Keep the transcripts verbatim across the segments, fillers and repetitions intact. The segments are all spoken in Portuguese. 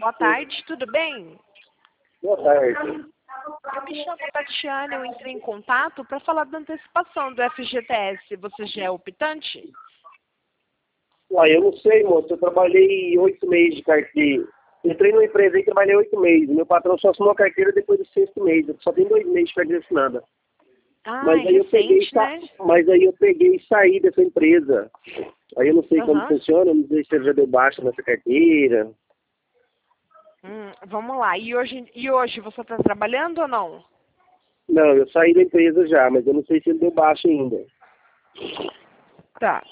Boa tarde, tudo bem? Boa tarde. Eu me chamo Tatiana, eu entrei em contato para falar da antecipação do F G T S. Você já é optante? Uai, eu não sei, moço. Eu trabalhei oito meses de carteira. Entrei numa empresa aí e trabalhei oito meses. Meu patrão só assinou a carteira depois do sexto mês. Eu só tenho dois meses de carteira assinada. Ah, Mas é aí eu peguei, recente, sa... né? Mas aí eu peguei e saí dessa empresa. Aí eu não sei como Aham. funciona, eu não sei se ele já deu baixa nessa carteira. Hum, vamos lá. E hoje, e hoje você está trabalhando ou não? Não, eu saí da empresa já, mas eu não sei se ele deu baixa ainda. Tá.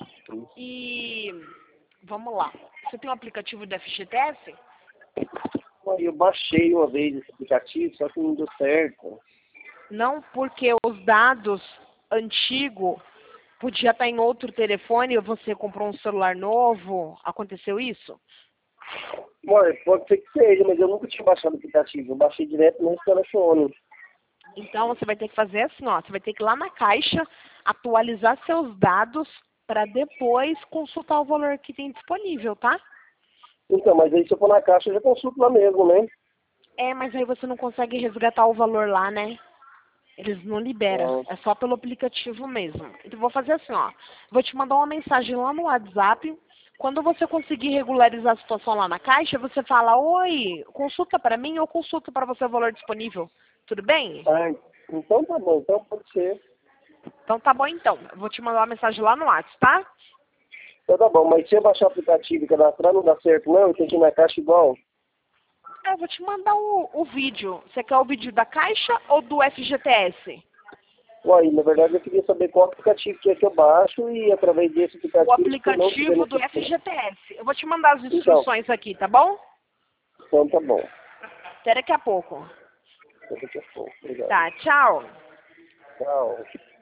E vamos lá. Você tem um aplicativo do F G T S? Aí eu baixei uma vez esse aplicativo, só que não deu certo. Não, porque os dados antigos podia estar em outro telefone e você comprou um celular novo. Aconteceu isso? Ué, pode ser que seja, mas eu nunca tinha baixado o aplicativo. Eu baixei direto nesse telefone. Então você vai ter que fazer assim, ó. Você vai ter que ir lá na caixa, atualizar seus dados para depois consultar o valor que tem disponível, tá? Então, mas aí se eu for na caixa, eu já consulto lá mesmo, né? É, mas aí você não consegue resgatar o valor lá, né? Eles não liberam, Ah, é só pelo aplicativo mesmo. Então eu vou fazer assim, ó. Vou te mandar uma mensagem lá no WhatsApp. Quando você conseguir regularizar a situação lá na caixa, você fala, oi, consulta para mim ou consulta para você o valor disponível. Tudo bem? ah, então tá bom, então pode ser. Então tá bom então. Eu vou te mandar uma mensagem lá no WhatsApp, tá? Então tá bom, mas se eu baixar o aplicativo e cadastrar não dá certo não, eu tenho que ir na caixa igual. Eu vou te mandar o, o vídeo. Você quer o vídeo da caixa ou do F G T S? Uai, na verdade eu queria saber qual aplicativo que é que eu baixo e através desse O aplicativo, se eu não tiver aplicativo do F necessidade. G T S. Eu vou te mandar as Então, instruções aqui, tá bom? então tá bom. Até daqui a pouco. Daqui a pouco, obrigado. Tá, tchau. Tchau.